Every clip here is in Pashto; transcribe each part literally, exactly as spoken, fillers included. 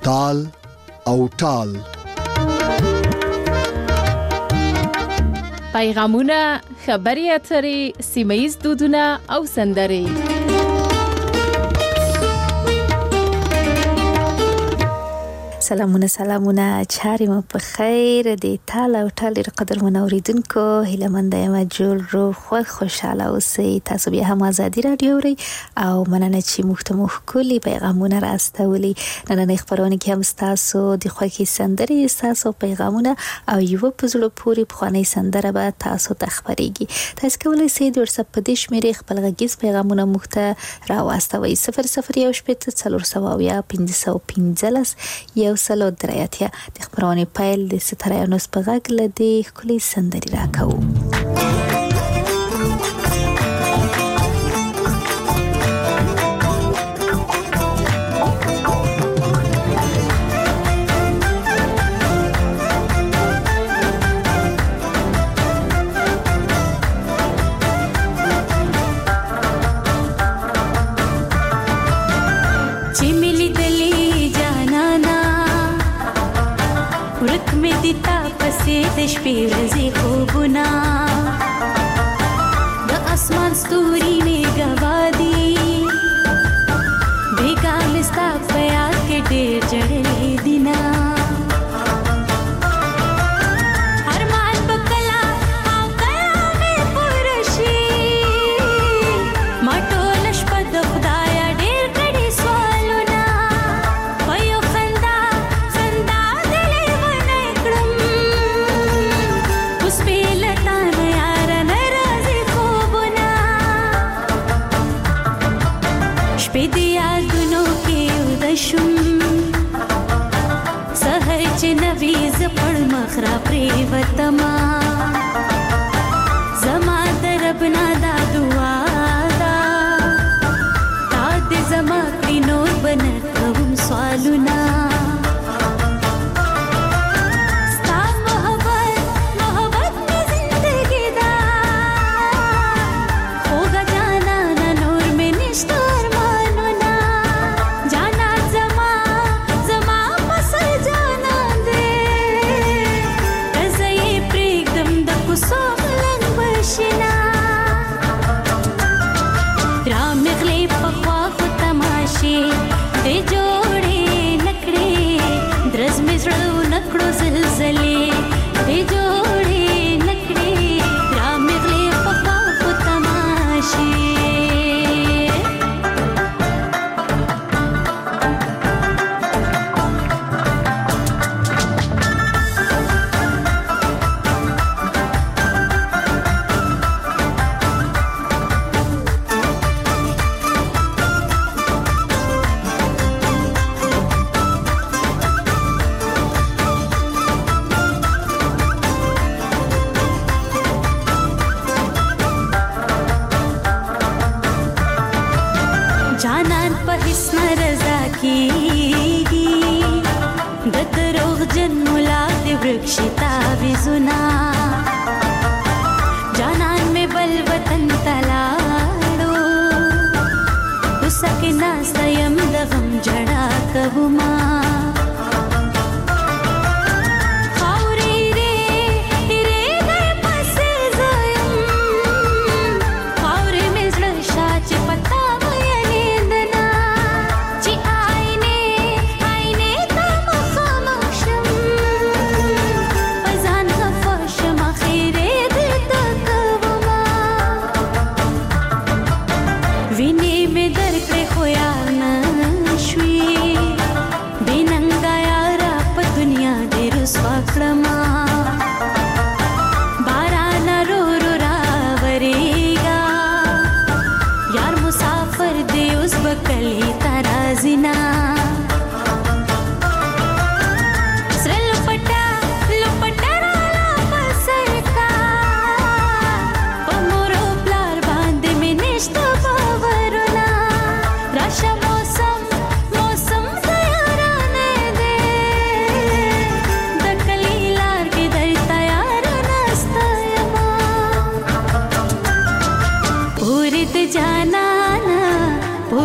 تال او ټال. پیغامونه، خبري اترې، سیمه‌ییز دودونه او سندرې. سلامونه سلامونه چاري مو په خیر دي. تال او ټال ډېر قدر منوریدونکو هیله مند یم جوړ رو خو خوشاله اوسئ. تاسو بیا هم ازادي رادیو اورئ او مننه چې موږ ته مو کلی پیغامونه راستولي. نن خبرونه کې هم تاسو د خوښي سندرې، تاسو پیغامونه او یو په زړه پورې بخواني سندره به تاسو ته خبريږي. تاسو کولای شئ د واتساپ په دې شمیرې خپل غږیز پیغامونه موږ ته راوستوئ. صفر صفر یو شپږ څلور سوه یا پنځه سوه پنځلس یو سلو درایاتیا. د خبرونه پایل د ستاره نوس په غږ لدی کلی سندري راکاو. شپې ورځې خوبونه د اسمان ستوري مې گوادي بیګا لستا په یاد کې ډېر جړلې دینا ارمان بکلا او کلا مې پرشي ما ټول شپه د خدای ډېر کړي سوالونه وایو خندا خندا دلې ونه کړم پیدیا گنو کې ودشم سحر چې نویز پړ مخرا پری وتما زما دربنا دا دعا دا تا دې زما کینو بنکوم سوالونه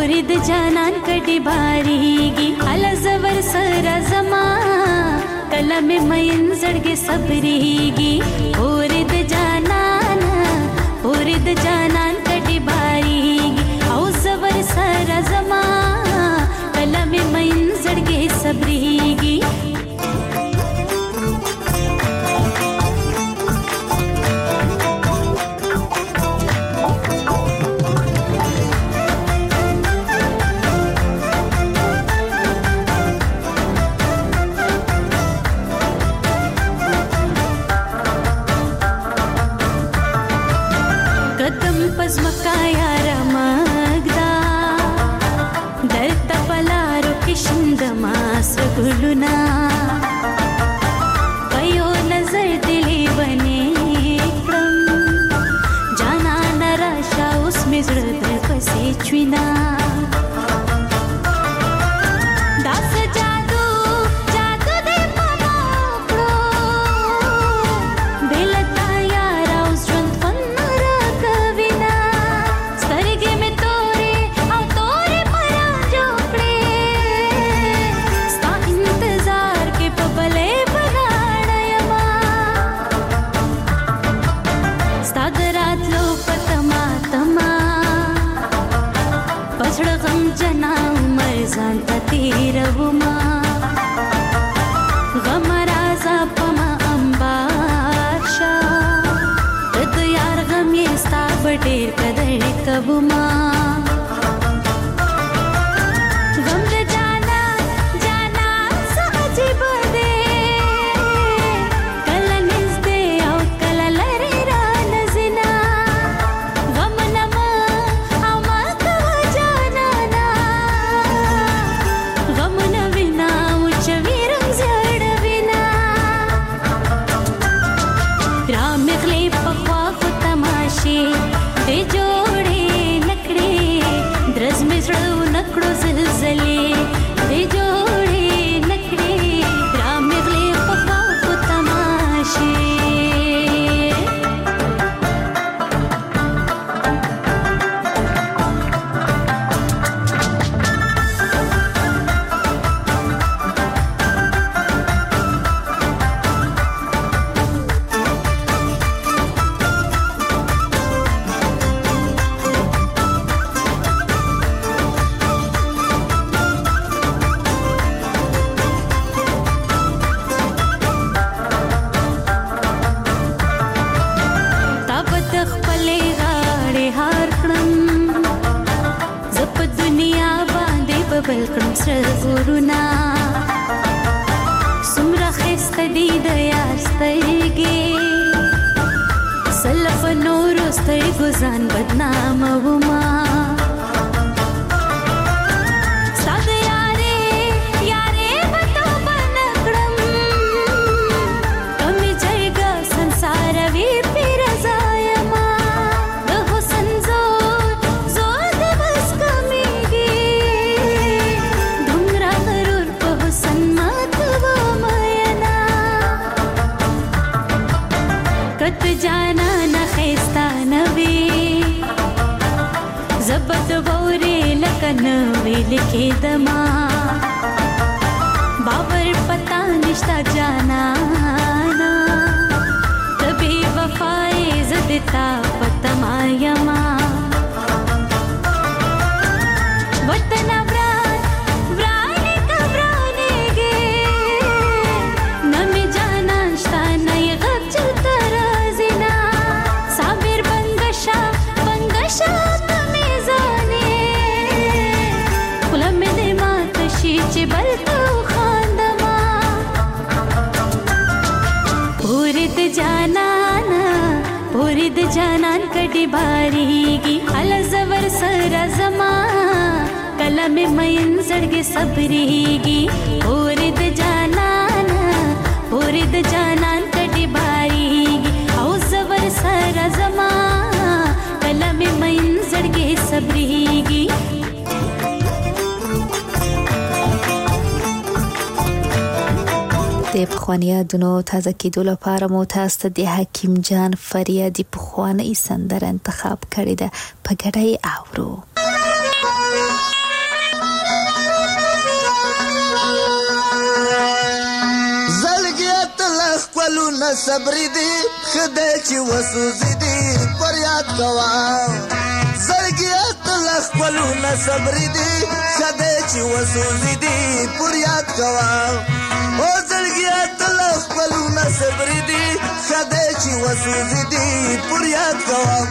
پوری د جانان کډي باریږي ال زور سره زما کله مې مین زړګي صبرېږي پوری د جانان پوری د جانان کډي باریږي او زور سره زما کله مې مین زړګي صبرېږي پزمکا یارا مگدا درتا پلارو کشند ماس گلونا پیو نظر دلی بنے کرم جانا نراشا اس میں زرد پسی چوینا داس جادو جادو دے پاما اکڑو بیلتا یارا اس جوند فن جنا عمر ځان ته تیروما غم رازا پما امباشا د یار غم یې ستا بډیر قدر کوما غم د جانا جانا سعجیب دے کله نږدې او کله لرې را نزنا غم نما او ما کوه جانا دے جوڑے نکڑے درز میں زړو نکړو زلزلے دے جوڑے نکڑے رام غلے پخوا کو تماشے بل کړم سره ګورنا سمره خسته دی د یار سترګې سلف نور سترګو ځان بدنام وما ساده یارې یارې بتو بنکړم کمې جګه संसार وی پیر زایما د حسن زور زور د بس کمیږي کت جانا نخیستا نوی زبط بوری لکن وی لکے دما باور پتا نشتا جانا تبھی وفائی زدتا پتما یما وطن وران ورانے کبرانے گے نمی جانا شتا نئی غب چلتا رازنا صابر بنگشا بنگشا کمیزانے کلم دے ماتشی چی بلتو خاندما پوری د جانانا پوری د جانان کډي باریږي ال زور سره زما کلم مین زړګي صبرېږي پوری د جانانا پوری د جانان کډي باریږي او زور سره زما کلم مین زړګي صبرېږي د پخواني یادونو تازه کېدو لپاره مو تاسو ته د حکیم جان فریادي پخوانۍ سندره انتخاب کړې ده، په ګډه یې اورو. خپلونه صبرې دي خدای چې وسوځي دي پر یاد کوه زړګیه تله خپلونه صبرې دي خدای چې وسوځي دي پر یاد کوه او زړګیه تله خپلونه صبرې دي خدای چې وسوځي دي پر یاد کوه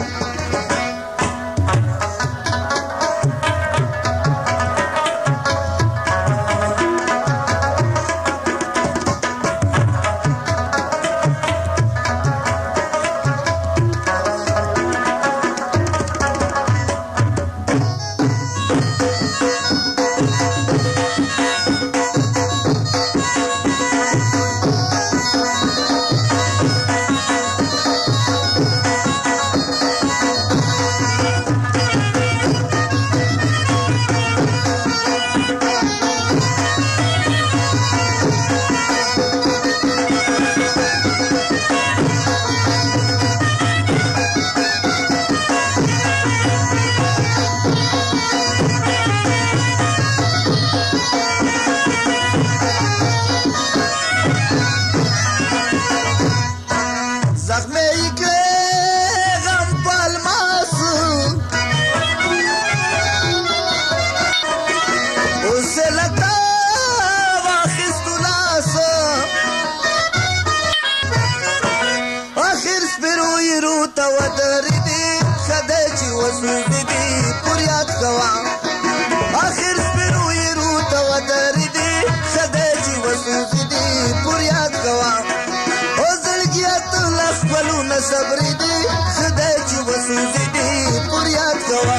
صبرې دي خدای چې وسوځي دي پر یاد کوه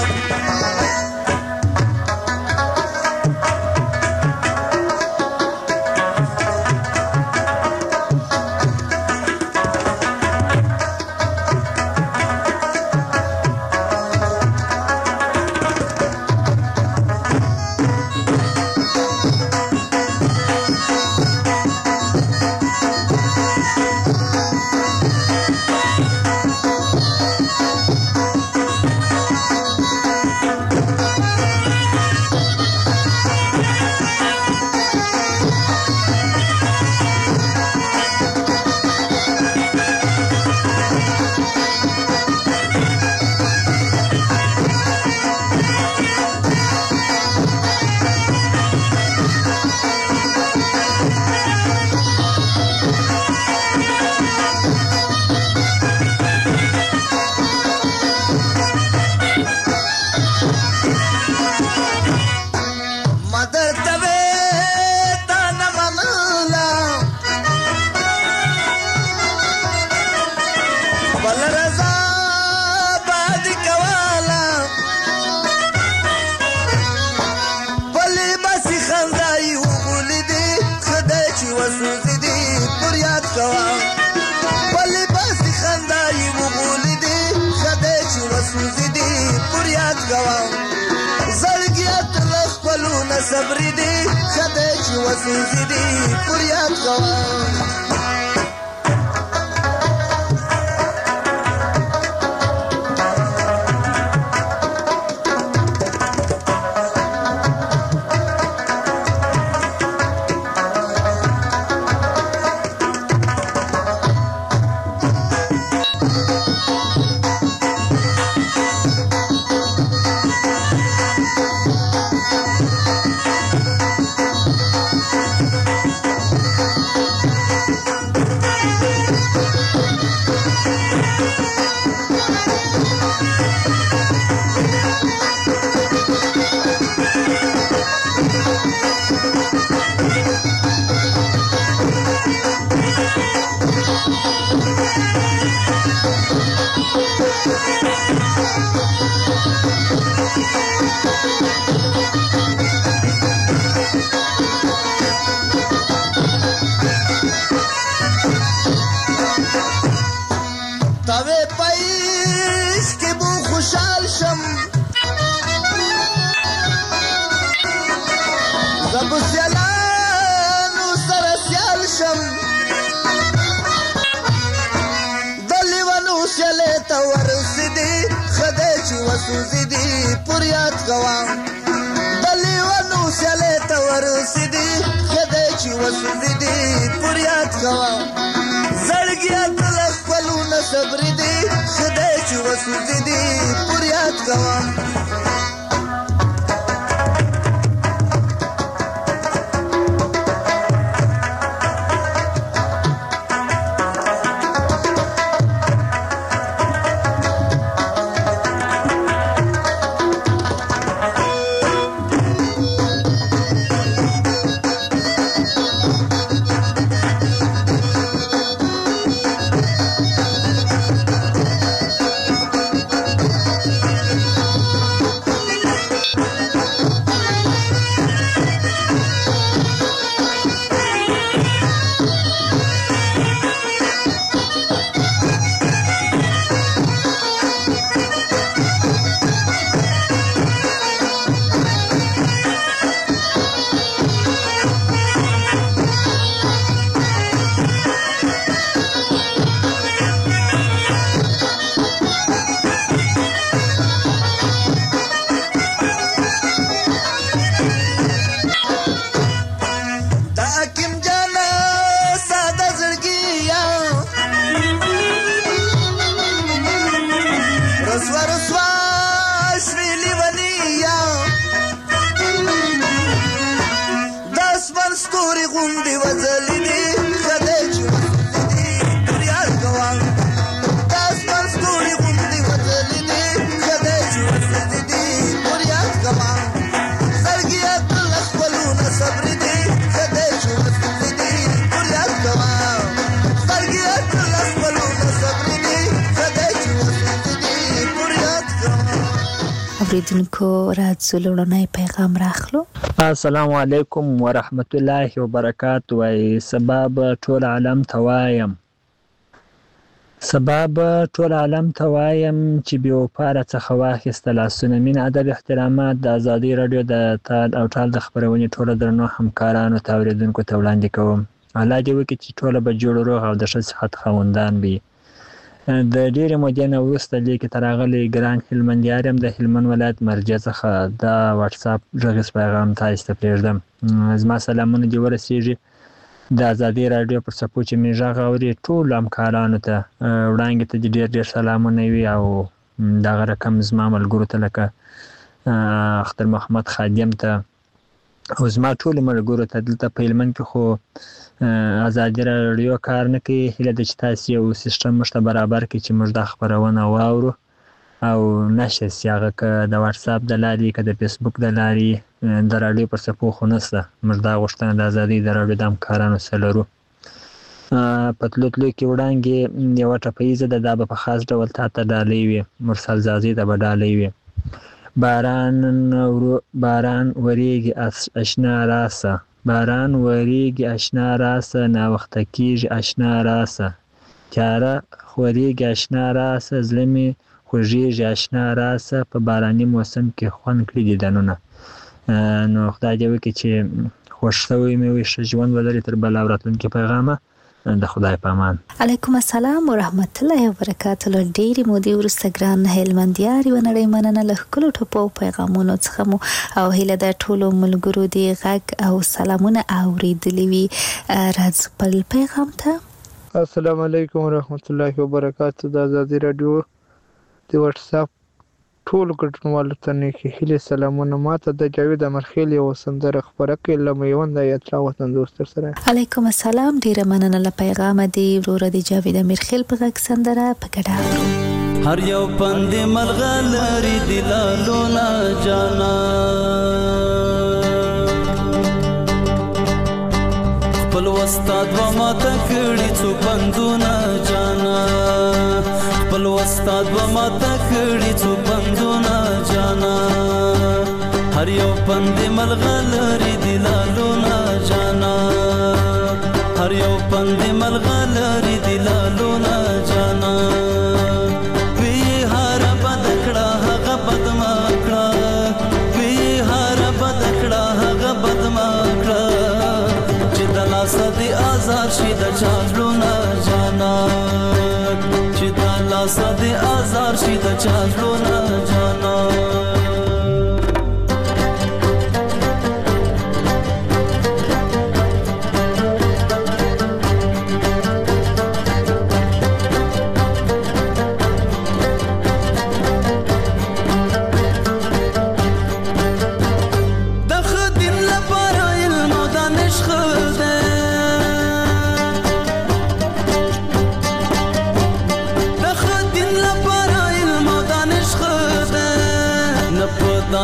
صبرې دي خدای چې وسوځي دي پر یاد کوه وسوځي دي پر یاد کوه د لیونو سیالۍ ته ورسېدي خدای چې وسوځي دي پر یاد کوه وسوځي دي پر یاد کوم اوریدونکو راځو لوړنی پیغام راخلو. السلام علیکم ورحمت الله وبرکاته. وای سبب ټول عالم توایم سبب ټول عالم توایم چې بیا وپاره څخه واخیسته لاسونه. مینه، ادب، احترامات د ازادي رادیو د تال او ټال د خپرونې ټوله درنو همکارانو ته اوریدونکو ته وړاندې کوم. الله دې وکړي چې ټوله به جوړ روغ او د ښه صحت خاوندان وي. د ډېرې مودې نه وروسته لیکې ته راغلی ګران هلمندیار یم د هلمند ولایت مرجع څخه دا واتساپ غږیز پیغام تاسو ته پرېږدم. زما سلامونه دې ورسېږي د ازادي راډیو پر څپو چې مې غږ اوري ټولو همکارانو ته. وړاندې ته دې ډېر ډېر سلامونه وي او دغه رقم زما ملګرو ته لکه اختر محمد خادم ته او زما ټولو ملګرو ته. دلته په هلمند کې خو ازادي راډیو کار نه کوي. هیله ده چې تاسو یو سیسټم موږ ته برابر کړئ چې موږ دا خپرونه واورو او نشر سي. هغه که د واتساپ د لارې که د فیسبوک د لارې د راډیو پر څپو خو نشته. موږ دا غوښتنه د ازادۍ د راډیو د همکارانو سره لرو. په تلو تلو کې وړاندې یوه ټپیزه ده، دا به په خاص ډول تا ته ډالۍ وي. مرسل زازي ته به ډالۍ وي. باران باران وریږي اشنا راسه، باران وریږي اشنا راسه، ناوخته کېږي اشنا راسه، تیاره خورېږي اشنا راسه، زړه مې خوږېږي اشنا راسه، په باراني موسم کې خوند کړي دیدنونه. نو خدای دې وکړي چې خوښ شوی مې وي، ښه ژوند ولري. تر بله او راتلونکي پیغامه د خدای په امان. علیکم السلام ورحمت الله وبرکاته. له ډېرې مودې وروسته ګران هلمندیار یوه نړۍ مننه له ښکلو ټپو او پیغامونو څخه مو او هیله ده ټولو ملګرو دې غږ او سلامونه اورېدلي وي. راځو بل پیغام ته. السلام علیکم ورحمت الله وبرکاته. د ازادي راډیو د واتساپ ټولو ګډونوالو ته نیکې هیلې سلامونه. ماته د جاوید امرخیل یوه سندره خپره کړې له میوند ایتلا وطن دوست سره. علیکم السلام، ډېره مننه له پیغامه دې وروره د جاوید امرخیل په غږ سندره په ګډه اورو. هر یو پند ملغلری دلالونه جانا، خپل استاد و ماته کړي څو بندونه جانا، خپل استاد و ماته کړي څو بندونه جانا، هر یو پند ملغلری دلالونه جانا، هر یو پند ملغلری دلالونه جانا، وی هر بدکړه هغه بدما کړه، وی هر بدکړه هغه بدما کړه، چې د لاس دی آزاد شي د چالونه جانا، چې د لاس دی آزاد شي د چالونه جانا.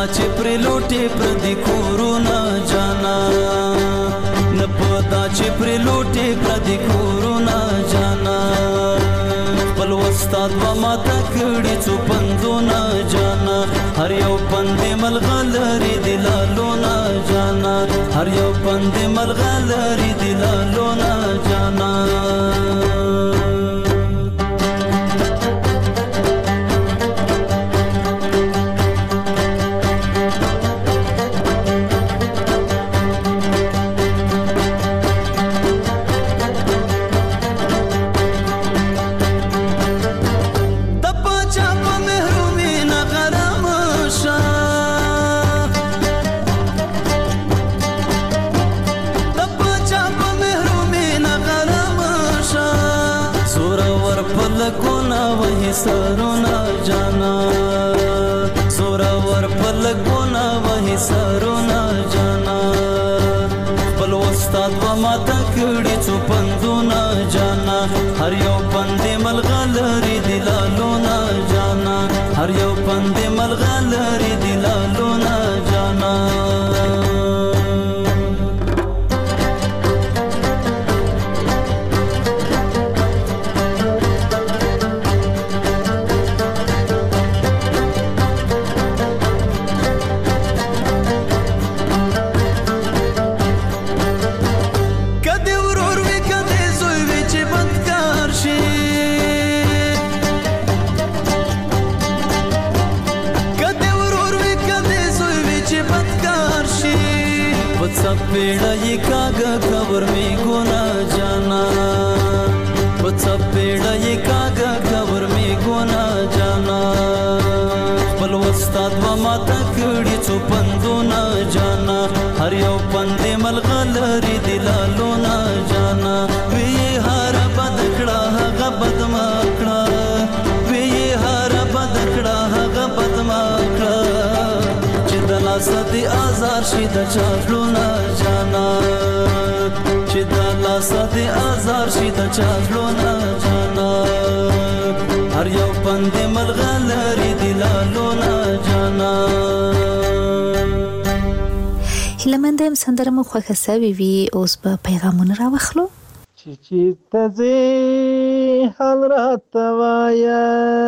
چې پر لوټي پر دې کورونا جانا نه پتا چې پر لوټي پر دې کورونا جانا خپل استاد و ما تکړی څو پندونه جانا هر یو پندې ملغلري دلالونه جانا هر یو پندې ملغلري دلالونه جانا سرونا جانا سورا ور پلګونا وਹੀ سرونا جانا بل استاد و ما تکړی څو پندونه جانا هر یو پندې ملغلري دلالونه جانا هر یو پندې ملغلري دلالونه جانا पेड़ा ये कागा खबर में गुना जाना बच्चा पेड़ा ये कागा खबर में गुना जाना बल वस्ताद व माता कड़ी चो पंदोना जाना हर यो पंदे मलगलरी दिलालोना जाना वे ये हारा बदकड़ा हगा बदमाकड़ा वे ये हारा बदकड़ा हगा बदमाकड़ा चिदला सदी आजार शिदा चालूना जाना चिदला सदी आजार शिदा चालूना जाना हर यो पंदे मलगलरी दिलालोना जाना هیلمنده یم سندره مو خوښه سوي وي اوس به پیغامونه راوخلو چې چې تزه حال راته وایا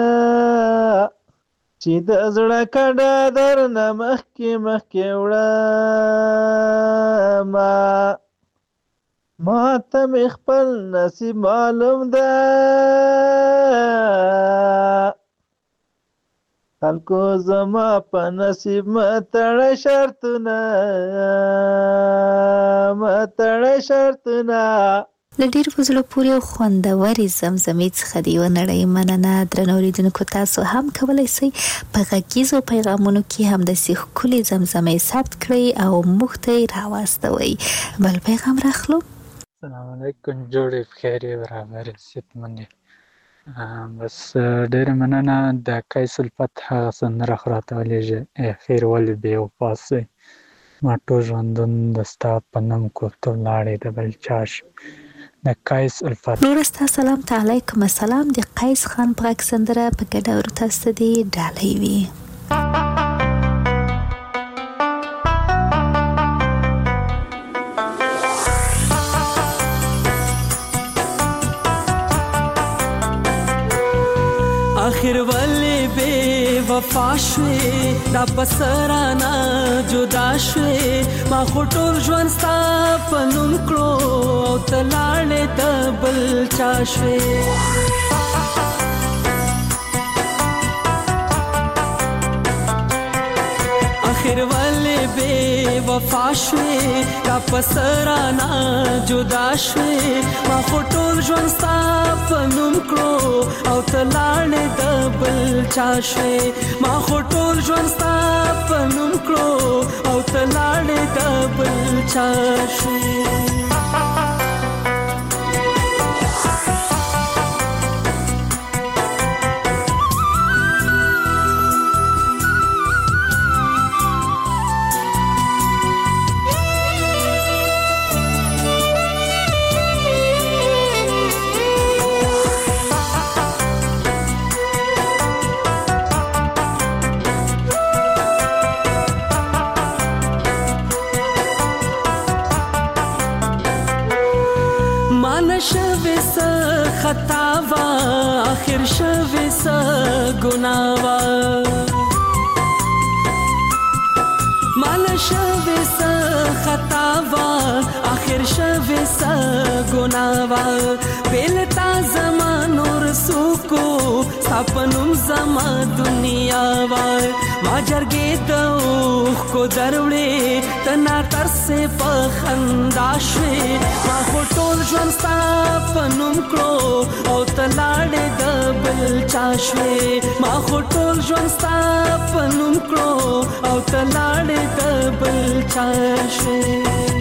چې د زړه کډه درنه مخکې مخکې وړه ما ما ته مې خپل نصیب معلوم ده خلکو زما په نصیب متړه شرطونه متړه شرطونه له ډېر په زړه پورې او خوندورې زمزمې څخه د یوه نړۍ مننه. درنو اورېدونکو تاسو هم کولی شئ په غږیزو پیغامونو کې همداسې ښکلې زمزمې ثبت کړئ او موږ ته یې راواستوئ. بل پیغام راخلو. السلام علیکم، جوړې بخیر برابر صحتمندې. بس ډېره مننه. د قیس الفتح هغه سندره خو راته ولیږه ای خیر ولې بې وفا سوی ما ټول ژوندون د ستا په نوم کوفته ولاړې د بل چا شي. د قیس الفتح. نور ستا سلام ته علیکم السلام. د قیس خان په غږ سندره په ګډه ورو تاسو ته دې ډالۍ وي. आखिर वाले बे वफा शवे دا پسرانا جدا شوه ما خټول ژوند ستا پنوم کړو او تلاړې د بل چا شوه. आखिर वाले बे वफा شوه دا پسرانا جدا شوه ما خټول ژوند ستا پنوم کړو او تلاړې د بل چا شوه. ما خټول ژوند ستا پنوم کړو او تلاړې د بل چا شوه. خطا وا اخر شوه س ګناوا مال شوه س خطا وا اخر شوه س ګناوا بلتا زمانو رسوکو سپنوم زما دنیا وا ما جرګې ته کو دروړې تنا تر سه په خندا شوي ما ټول ژوند ستا پنوم کړو او تلاړې د بل چا شوي ما ټول ژوند ستا پنوم کړو او تلاړې د بل چا شوي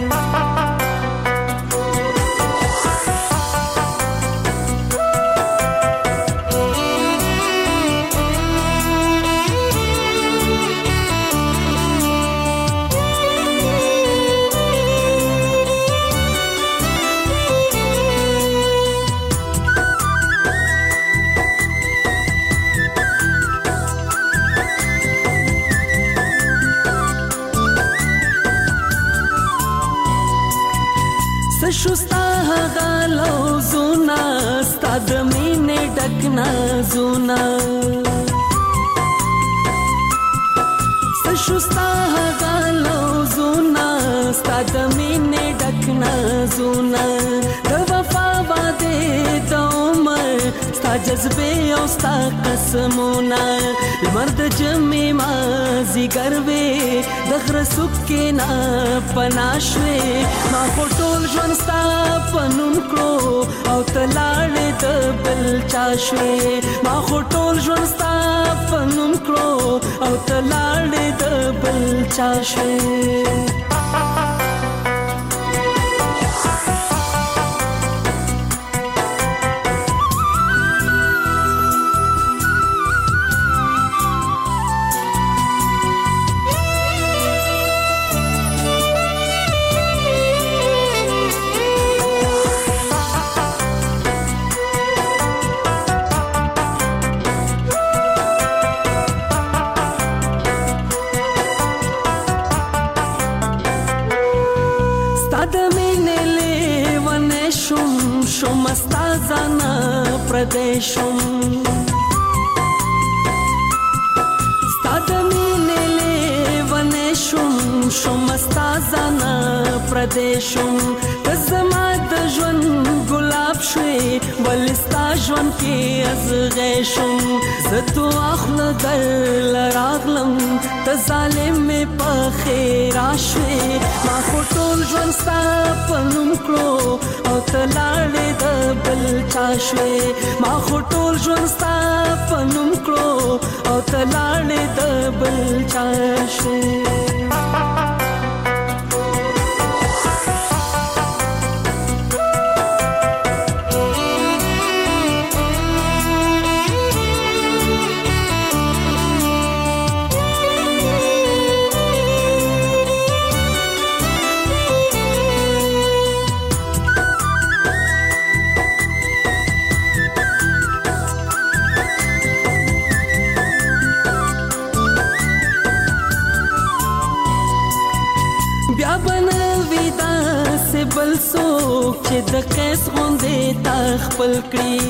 شوستا غالو زونا ستاد مینه ډکنا زونا شوستا غالو زونا ستاد مینه ډکنا زونا د وفا باندې د عمر ستا جذبه او ستا قسمونه مرد جمع ما زیګر وې د غر سکه نا پناشوي ما ټول ژوند ستا پنوم کړو او تلاړې د بل چا شوي ما ټول ژوند ستا پنوم کړو او تلاړې د بل چا شوي شمستازانا پردیشم ستاد مینه لیوانشم شمستازانا پردیشم تزما د ژوند ګلاب شوي ولستا ژوند کې ازغېشم زه تو اخله در لراغلم ته ظالم مې په خیرا شوي ما ټول ژوند ستا پنوم کړو او تلاړې د بل چا شوي ما ټول ژوند ستا پنوم کړو او تلاړې د بل چا شوي بل څوک چې د قیس غوندې تا خپل کړي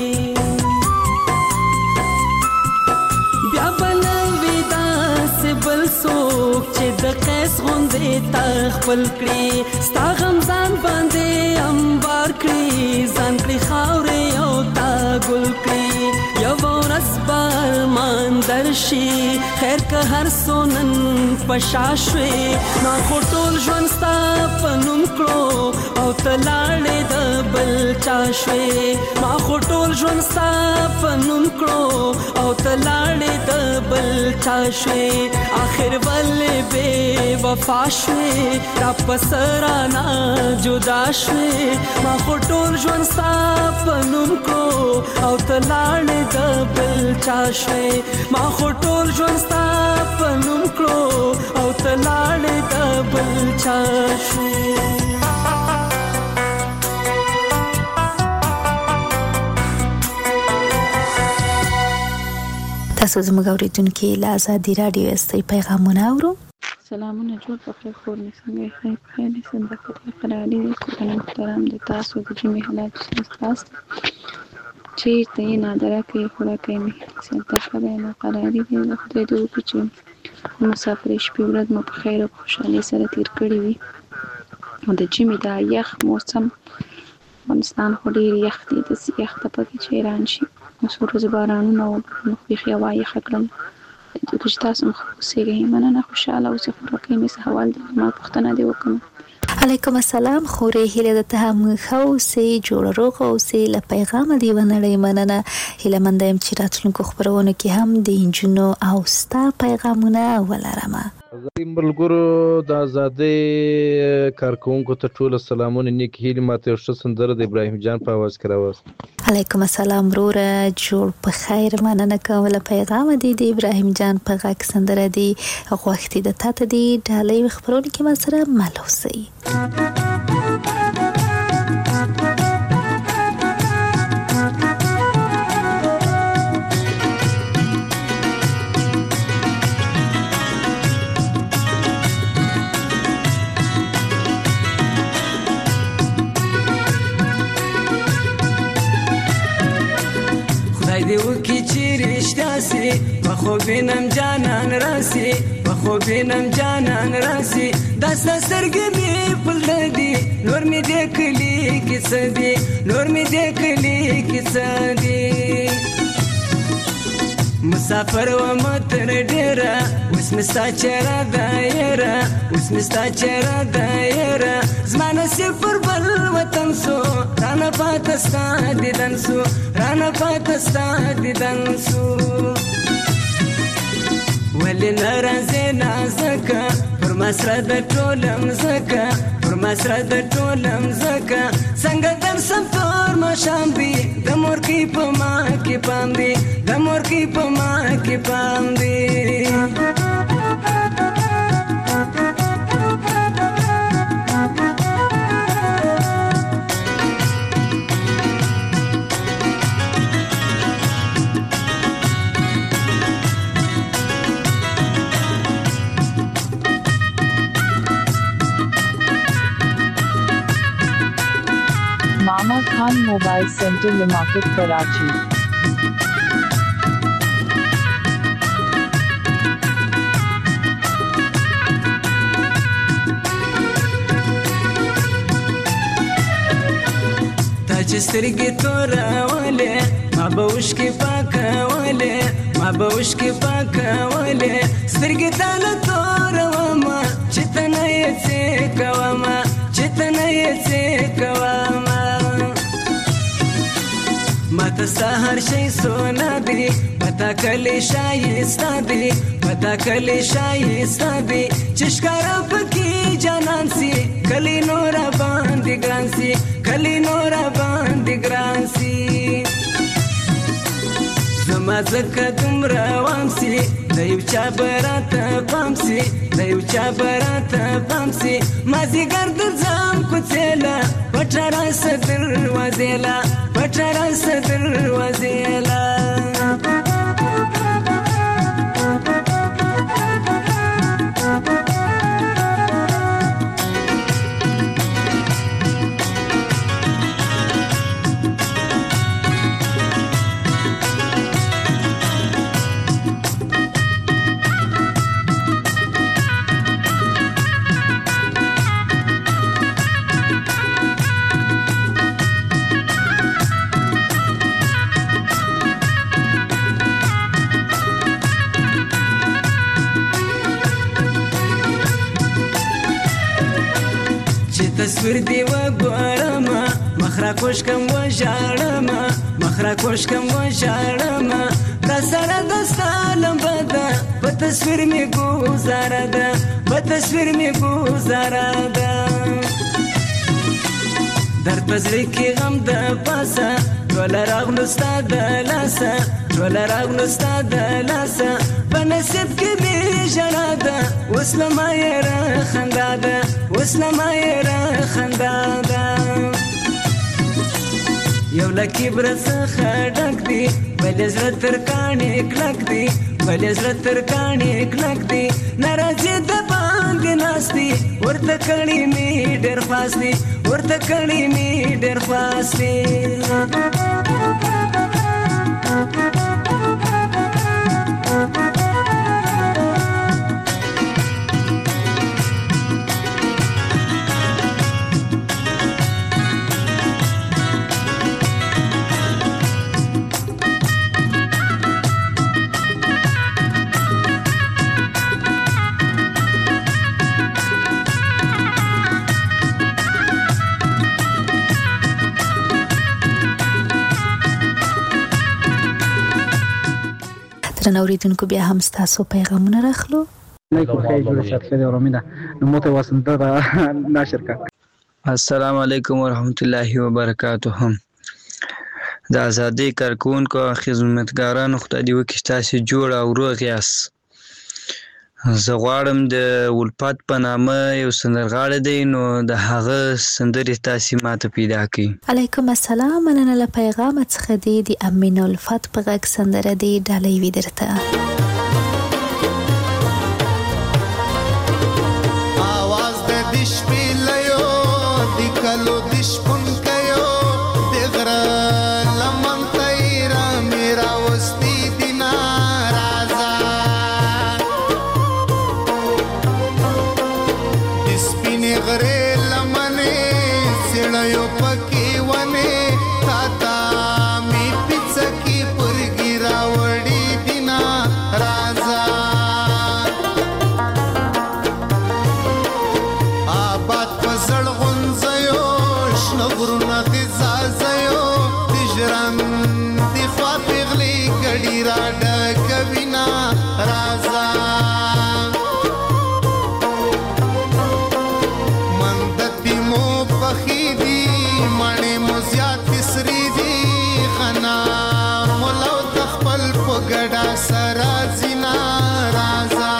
بیا به نه وي داسې بل څوک چې د قیس غوندې تا خپل کړي ستا غم ځان باندې امبار کړي ځان کړي خاورې او تا ګل کړي یوه ورځ به ارمان درشي خیر که هر څو نن په شا شوې ما خو ټول ژوند ستا په نوم کړو او ته لاړې د بل چا شوې ما خو ټول ژوند ستا په نوم کړو او ته لاړې د بل چا شوې آخر ولې بې وفا شوې را پسه رانه جدا شوې ما خو ټول ژوند ستا په نوم کړو او ته لاړې د بل چا شوې ما خو ټول ژوند ستا په نوم کړو او ته لاړې د بل چا شوې تاسو زموږ اورېدونکي له ازادي راډیو استي پیغامونه اورو. سلامونه جوړ په خپل خور نه څنګه خیر خیر نسم د خپل قراري د محترم د تاسو د جمعې حالات تاسو چی ته یې نادره کوي خوړه کوي مې سنته خدای نه قراري دی د خدای دې وکړي چې مسافرې شپې ورځ مو په خیر او خوشحالۍ سره تېر کړي وي او د ژمي دا یخ موسم افغانستان خو ډېر یخ دی داسې یخ ته پکې چې حیران شي څو ورځې بارانونه وکړل بیخي هوا یخه کړل چې تاسو هم ښه اوسېږئ مننه خوشحاله اوسئ خوراک یې مې څه حوال دی ما پوښتنه دې وکړم علیکم السلام خورې هیله ده ته هم ښه اوسې جوړه روغه اوسې له پیغامه دې ونړئ مننه هیله منده یم چې راتلونکو خپرونو کې هم د نجونو او ستا پیغامونه ولرمه ازادي ملګرو د ازادۍ کارکوونکو ته ټول سلامونه نیک هیلې ماته یو ښه سندره د ابراهیم جان په اواز کې راوست علیکم السلام وروره جوړ په خیر مننه کوم له پیغامه دې د ابراهیم جان په غږ سندره دې غوښتي د تاته دې ډالۍ خپرونې کې ما سره مل اوسئ دیو کی چی رشتہ سی بخو بینم جانان راسی بخو بینم جانان راسی دستا سرگی می پل دی نور می دیکھلی کس دی نور می دیکھلی کس دی مسافر و متر ډیرا اوس مستا چیرې دایره اوس مستا چیرې دایره زمانه صفر بل وطن سو رانه پاتستا دیدن سو رانه پاتستا دیدن سو ولی ناراضه نازکه پر مسره د ټولم زکه پر مسره د ټولم زکه څنګه در سم تور ما شام دی د مور کی په ما کې پام دی د مور کی په ما کې پام دی Mama Khan Mobile Center Limakat Karachi تاج سترګې تورولې ما به اوښکې پاکولې ما به اوښکې پاکولې سترګې تاله تورومه چې ته نه یې څه کومه چې ته نه یې څه کومه ماته ستا هر شی سونا دی پتا کلی شایسته دی پتا کلی شایسته دی چې ښکاره پکې جانان سي کلی نوره باندې ګران سي کلی نوره باندې ګران سي زما ځکه دومره وام سي د یو چا به راته پام سي د یو چا به راته پام سي مازدیګر درځم کوڅېله پټه راسه دروازېله پټه راسه دروازېله تصویر دی و ګورما مخرا کوش کم و ژړما مخرا کوش کم و ژړما دا سره د سالم بدا په تصویر می گزاره ده په تصویر می گزاره ده در پزړی کې غم د پاسه ټول راغلو ستا د لاسه ټول راغلو ستا د لاسه په نصیب کې می ژړا ده اوس لمه یې را خندا ده اوس لمه یې را خندا ده یو له کبره څخه ډک دی بل زړه تر کاڼې کلک دی بل زړه تر کاڼې کلک دی ناراضي د باندې ناست دی ورته کړي مې ډېر خواست دی ورته کړي مې ډېر خواست دی تر اوریدونکو بیا هم ستاسو پیغامونه راخلو. نه کو خیر جوړ شات خیر اورومیدا نو مو ته واسنده دا ناشر کا. السلام علیکم ورحمت الله وبرکاته. د ازادۍ کارکونکو خدمتګارانو خدای دې وکړي تاسو جوړ او روغ یاست. زه غواړم د ولفت په نامه یو سندرغاړی دی نو د هغه سندرې تاسې ماته پیدا کړي. علیکم السلام. مننه له پیغام څخه دی د امین الفت په غږ سندره دی ډالۍ وي درته. आवाज د دې شپې لیو د کلو د شپون کيو د غره لمن تیرا میرا وستي دینا رازا د سپینې غره لمنې سړیو پکې ونه تا تا می پڅکی پرګی راوړې دینا رازا غرونه دې زازيو د ژرن د خوا پیغلي ګډي را ډکوینا رازا مندتي مو پخېدي مړې مو زیات سري دي غنا مولو تخپل په ګډا سرا زینا رازا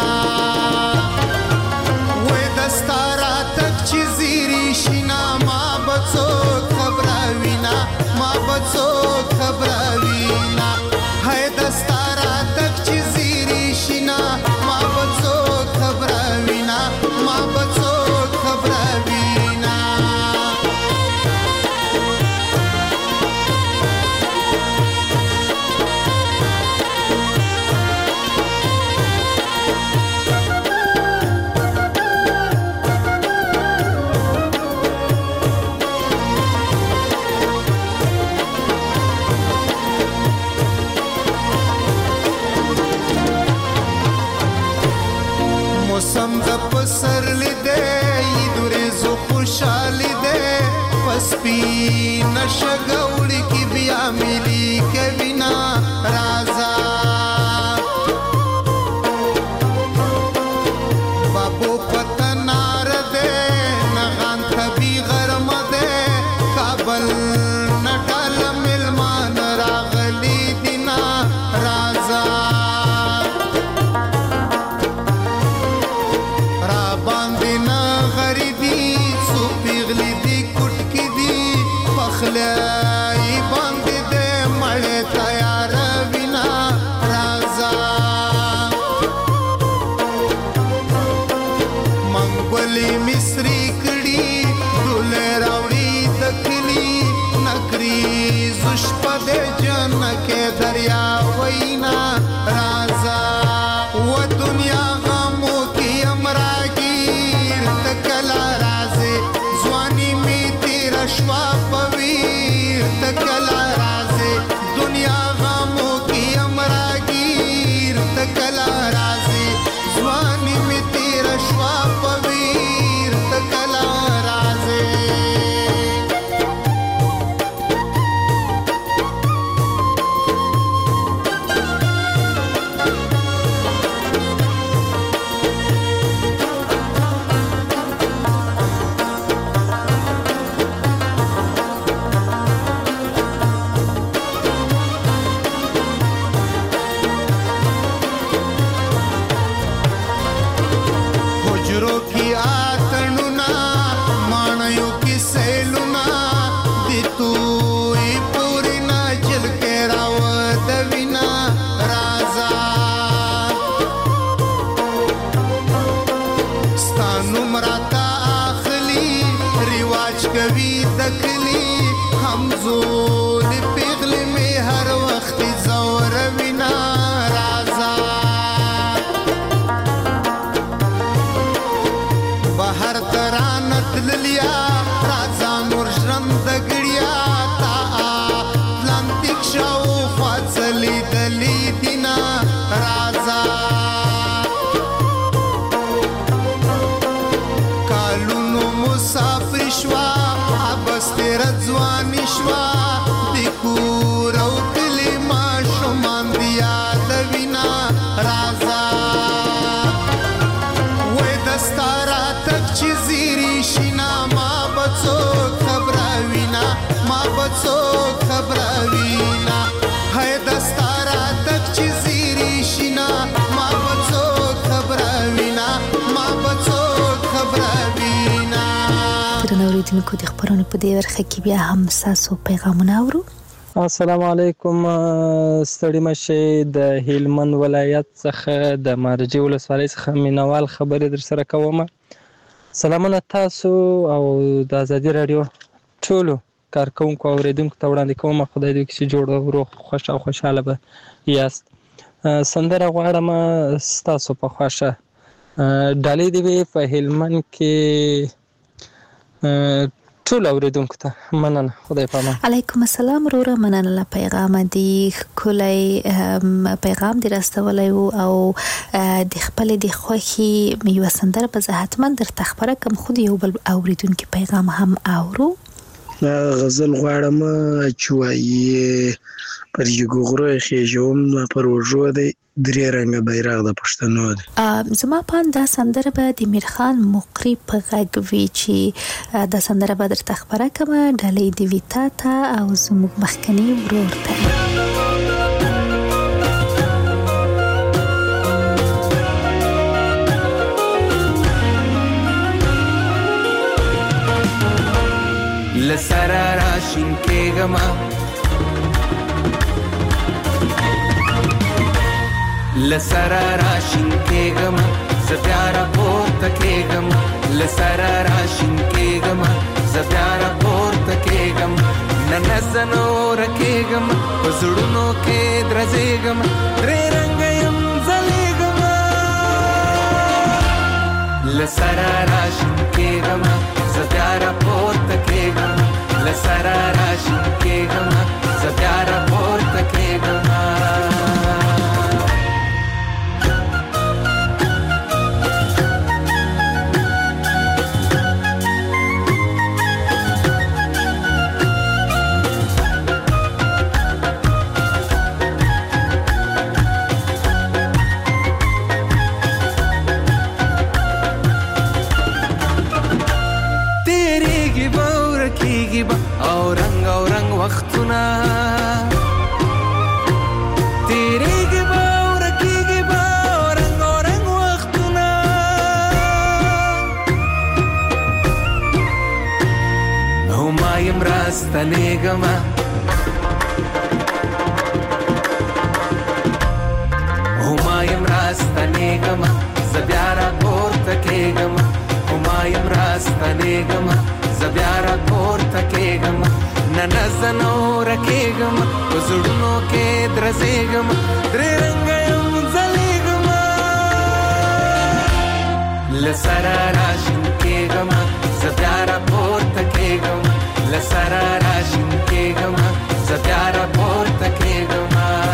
وې دستارا تک چې زیری شینا ما بچو خبراوینا ما بچو خبراوینا ہے دستارا تک چې زیری شینا ما بچو خبراوینا ما بچو خبراوینا موسم د پسر لیدې ایدورې زو خوشالي دې پسپی نشګوړي کی بیا ملي کوینا رازا بابو پتنار دې نغان کبي غرم دې کابل نټال ملمان راغلي دینا رازا خلای باندې دې مړې تیار وینا رازا منګولي مصری کړي دولې راوړي دکلی نکري زش پدې جن کې دریا وینا رازا و دنیا غمو کې امراګیر تکلا رازه ځواني می تیرا شوا پویر تکلا رازه دنیا غمو کی امراگیر تکلا رازه ځواني می تیرا شوا پویر تکلا رازه حجرو کی آتنونا مانیو کی سیلونا دی توی پوری نا جل کے راو دوینا رازا ستانو مراتا آخلی رواج کوي دکلی همزو دی پیغلی میں ہر وقت زور وینا رازا بهر ترانت للیا رازا نور ژرند دګړیا تا اتلانتیک شاو فاصلی دلی دینا رازا کالونو مسافر شوا ابس تیر ځواني شوا د کور او کلی ما شومان دیا د وینا درنو اوریدونکو د خبرونو په دې برخه کې بیا هم تاسو پیغامونه اورو. السلام علیکم. ستړي مشه د هلمند ولایت څخه د مارجې ولسوالۍ څخه مینوال خبرې در سره کوم. سلامونه تاسو او د آزادي رادیو ټولو کارکونکو او اوریدونکو ته وړاندې کوم. خدای دې وکړي چې جوړ او روغ خوش او خوشاله به یاست. سندره غواړم ستاسو په خوښه ډالۍ دې وي په هلمند کې ټول اوریدونکو ته مننه. خدای پامان. علیکم السلام وروره، مننه له پیغام دی کولای پیغام دی راستولی او د خپل د خوښي یو سندره به زه حتما درته خبره کوم. خو یو بل اوریدونکو پیغام هم اورو. غزل غواړم چې وایي پر یو غره خېجوم پر وژو دی درې رنګه بیرغ د پښتنو دی. زما پان دا سندره به د میرخان مقری په غږ وی چې دا سندره به درته خبره کوم. ډالۍ دی وی تا ته او زموږ مخکنی ورور ته. لسرا راشین کېږم لسرا راشین کېږم زه بیا راپورته کېږم لسرا راشین کېږم زه بیا راپورته کېږم نه زه نوره کېږم په زړونو کې درځېږم درې رنګه یم ځلېږم لسرا راشین کېږم زه بیا راپورته کېږم لسرا راشین کېږم زه بیا راپورته کېږم. او رنگ او رنگ وختونه تیریږي به او رکیږي به او رنگ او رنگ وختونه او ما یم راستنېږم او ما یم راستنېږم زه بیا راپورته کېږم او ما یم راستنېږم زه بیا راپورته کېږم نه نه زه نوره کېږم په زړونو کې درځېږم درې رنګه یم ځلېږم له سره راشین کېږم زه بیا راپورته کېږم له سره راشین کېږم زه بیا راپورته کېږم.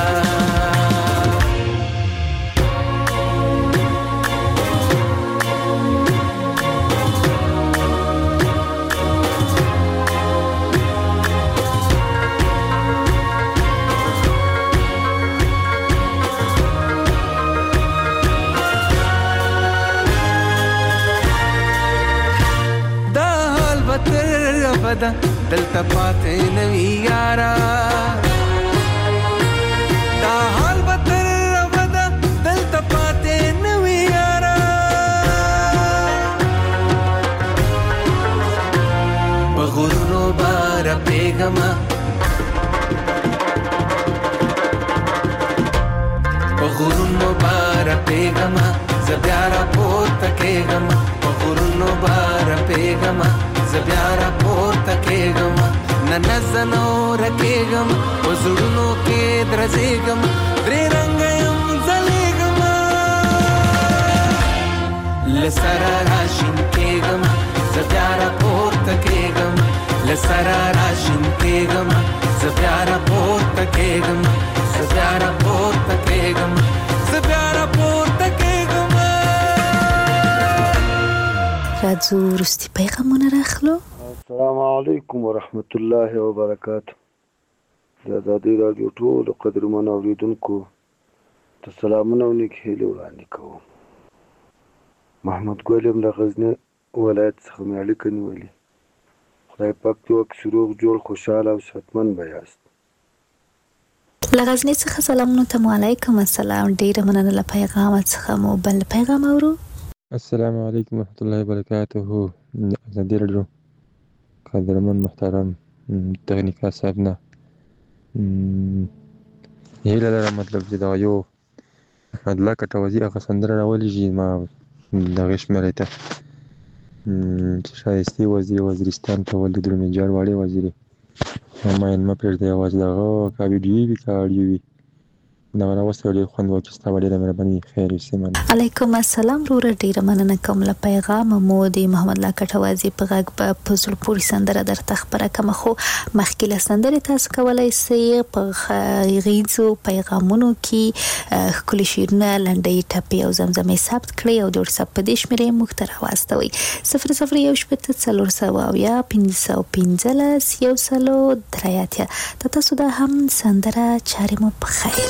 بدا دلته پاتې نوی یارا دا حال به تر ابده دلته پاتې نوی یارا په غرونو به رپېږمه په غرونو به رپېږمه زه بیا راپورته کېږم په غرونو به رپېږمه زه بیا راپورته کېږم نه نه زه نوره کېږم په زړونو کې درځېږم درې رنګه یم ځلېږم له سره راشین کېږم زه بیا راپورته کېږم له سره راشین کېږم زه بیا راپورته کېږم زه بیا راپورته کېږم زه بیا راپورته کېږم. راځو وروستي پیغامونه راخلو. السلام علیکم ورحمت الله وبرکاته. د آزادي رادیو ټولو قدرمنو اوریدونکو ته سلامونه او نیک هیلې وړاندې کوم. محمد ګل یم له غزني ولایت څخه مې اړیکه نیولې. خدای پاک دې وکړي روغ جوړ خوشحاله او صحتمند به یاست. له غزني څخه سلامونه ته مو علیکم السلام. ډېره مننه له پیغام څخه مو بل پیغام اورو. السلام علیکم ورحمت الله وبرکاته. آزادي رادیو قدرمن محترم تخنیکا صاحب نه هیله لرم مطلب چې دا یو احمد الله کټوازي هغه سندره راولي چې ما دغه شمېرې ته چې شایستې وزیر وزیرستان ته ولې درومې جار واړې وزیرې ما یې مه پرېږدئ یوازې د هغه که ویډیو وي که اډیو وي دا به راوستې ډېر خوند واخیسته به ډېره مهرباني خیر وي سیمه علیکم السلام وروره ډېره مننه کوم له پیغامه مو د محمد الله کټوازي په غږ به په زړه پورې سندره درته خپره کړمه خو مخکې له سندرې تاسو کولی سئ په غیږو پیغامونو کې ښکلي شعرونه لنډۍ ټپې او زمزمې ثبت کړئ او د وټساپ په دې شمېرې موږ ته راواستوئ صفر صفر یو شپېته څلور سوه اویا پنځه سوه پنځلس یو سلو درې اتیا د تاسو دا هم سندره چارې مو په خیر.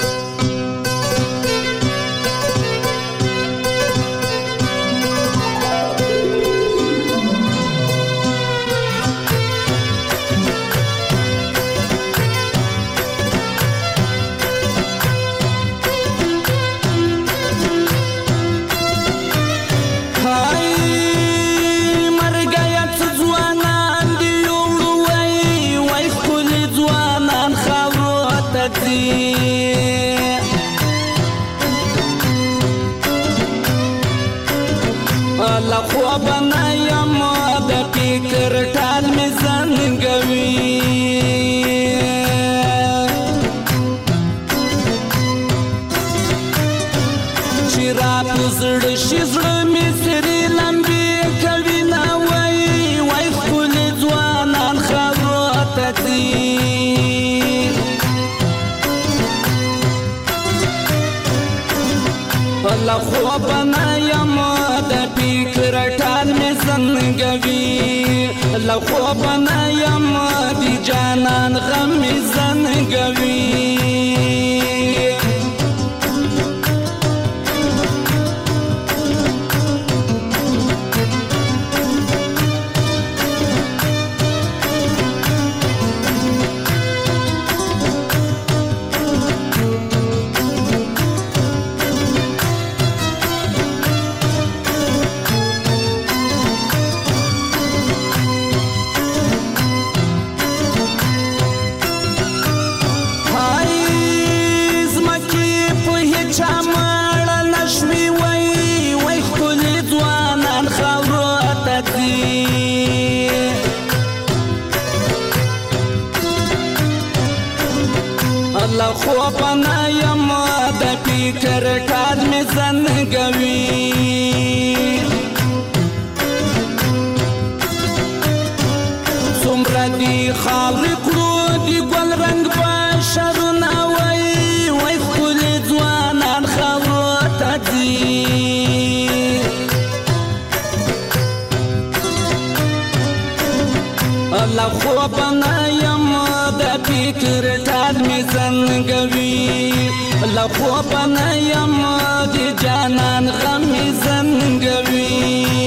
خوابنا یم دی جانان غم زنگوی خوابنا یم د فکر کار می زنګوي څومره دی خالق رو دی ګل رنگ بشرونه وای وای خپل ځوانان خاورو ته دي الله خوابنا یم د فکر کار می زنګوي لا خوابنا یم دی جانان غم زنګوي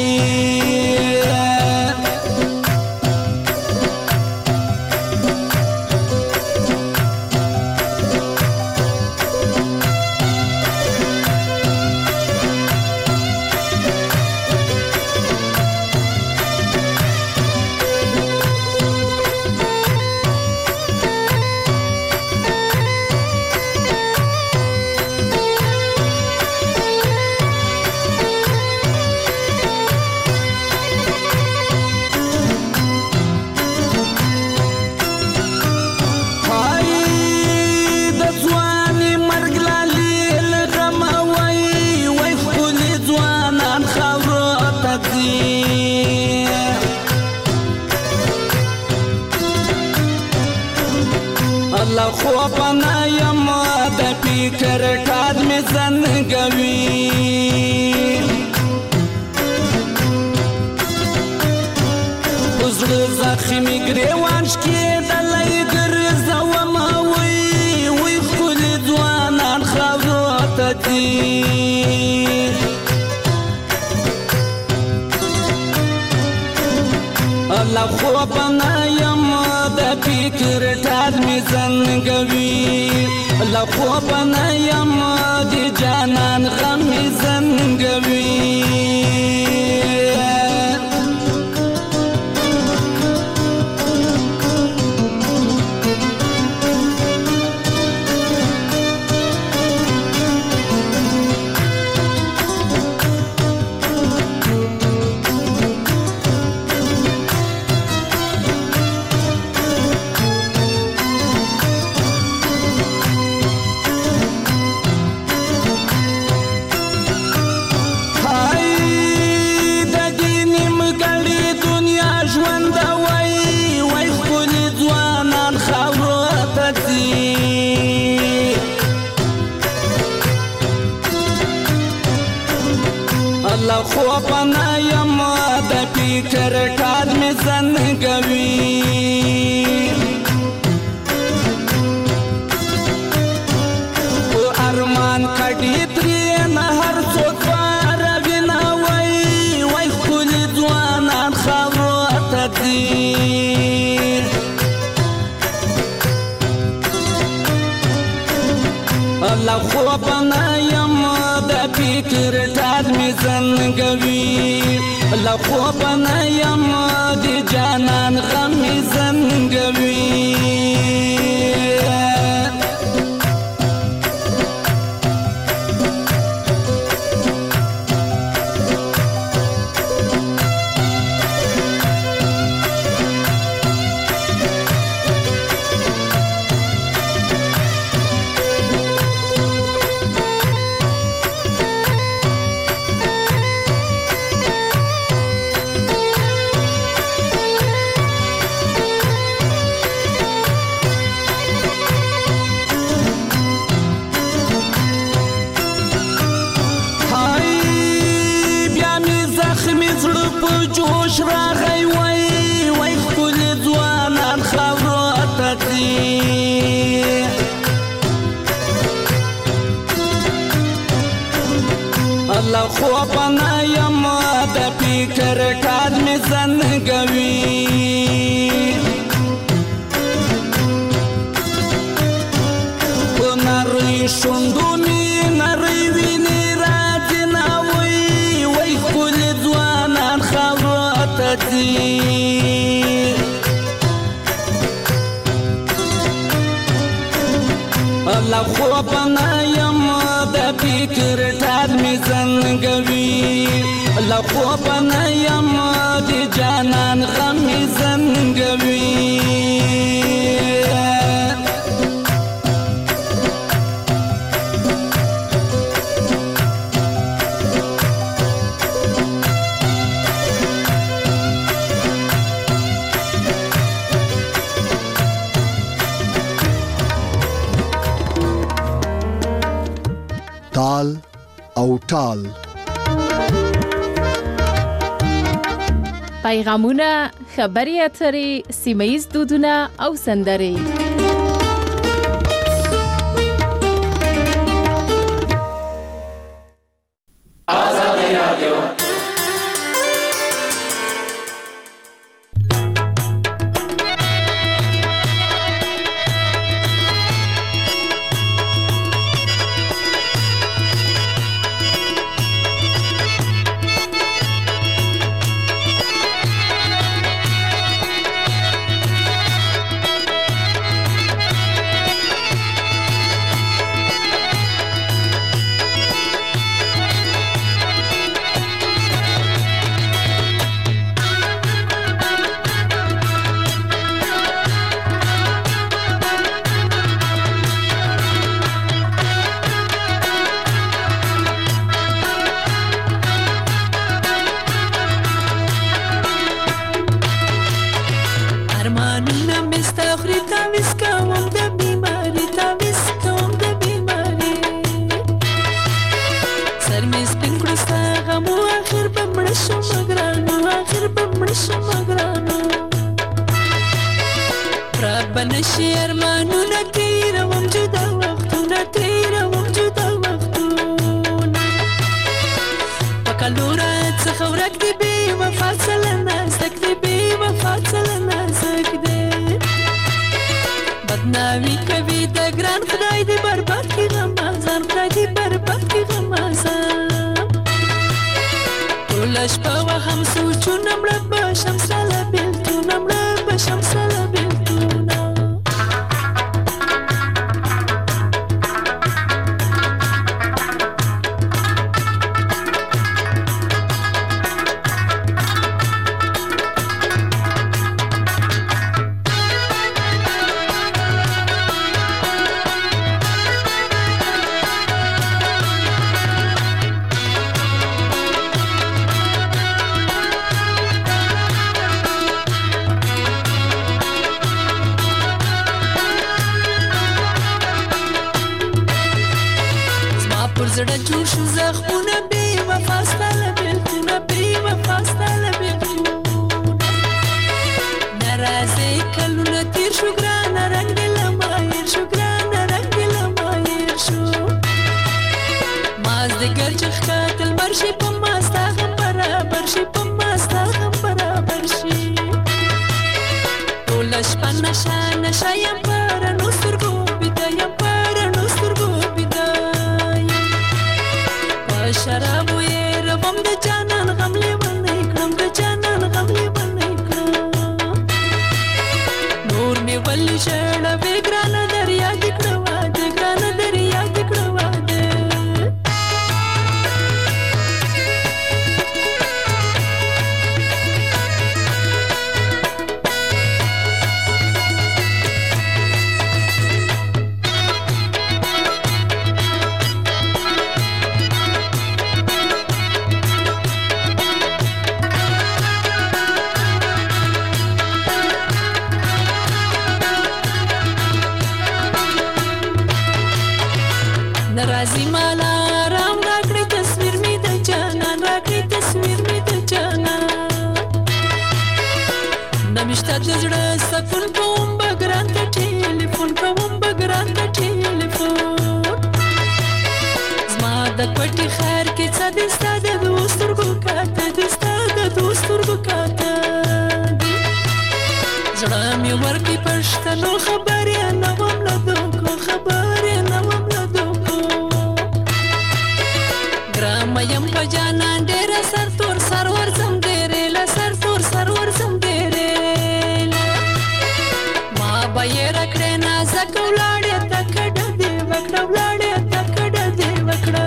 خوابنا یم د فکر کار می زنګوي زړه زخمي ګریوان شکېدلی ګرځوم وی وی ښکلي ځوانان خاورو ته دي الله خوابنا یم د فکر ټال می زنګوي الله خوابنا یم د جانان غم می زنګوي الله خوب نه یم د فکر ټال مې زنګوي او ارمان کډی ترې نه هر څوک راوي نه وای وای خپل ځوانان خاورو ته دي الله خوب نه یم د فکر ټال مې زنګوي الله خوب نه یم د جانان غم مې زنګوي جوش راغی وای وای خپل ځوانان خاورو ته دي الله خوب نه یم د فکر ټال مې زنګوي په نرۍ شونډو مې نرۍ وینې راځي نه وای وای خپل ځوانان خاورو ته دي الله خوب نه یم د فکر ټال مې زنګوي الله خوب نه یم د جانان غم مې زنګوي تال او ټال پیغامونه خبري اترې سیمه‌ییز دودونه او سندرې آزادي رادیو بنشي ارمانونه تیروم جدا وختونه تیروم جدا وختونه پکلوره څخه ورک دی بې وفا سره نازک دی بې وفا سره نازک دی بدنامي کوي د ګران خدای دې برباد کړي غمازان خدای دې برباد کړي غمازان ټوله شپه وهم سوچونه مړه به شم سره بېلتونه مړه به شم سره بېلتونه چې ښکته لمر شي په ما ستا غم برابر شي په ما ستا غم برابر شي ټوله شپه نشه نشه یم په رڼو سترګو بیده یم په رڼو سترګو بیده یم په شرابو یې ربم د جانان غم لیونی کړم د جانان غم لیونی کړم نور مې ولې ژړوې ګرانه دریا دې کړه واده ګرانه دریا دې کړه واده نرازی مالا رام راکړی تصویر می د جانان راکړی تصویر می د جانان نمشته د زړه سکون کوم بګران ته ټلیفون کوم بګران ته ټلیفون زما د کوټې خیر کې څه د ستا د دوسترګو کاته د ستا د دوسترګو کاته زړه مې ورکې پښتنو خبرې نه وم له دوکو خبرې نه وم له یم په جانان ډېر سر تور سر ورځم ډېرې له سر تور سر ورځم ډېرې ما به یې راکړې نازک ولاړې تکډه دې وکړه ولاړې تکډه دې وکړه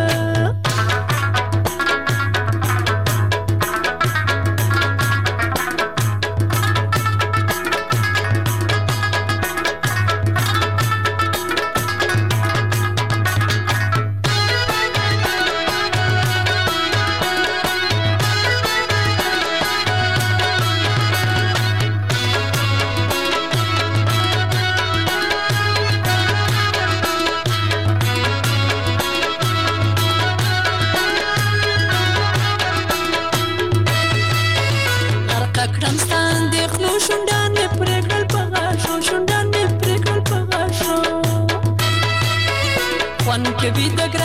کوي د